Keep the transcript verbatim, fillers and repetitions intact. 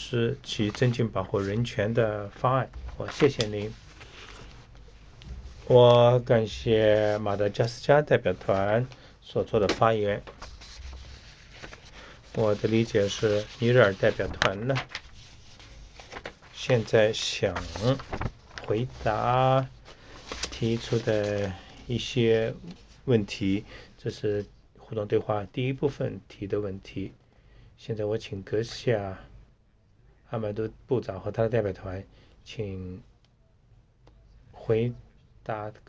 施其增进保护人权的方案。我谢谢您。我感谢马达加斯加代表团所做的发言。我的理解是，尼日尔代表团呢，现在想回答提出的一些问题，这是互动对话第一部分提的问题。现在我请阁下阿曼都部长和他的代表团，请回答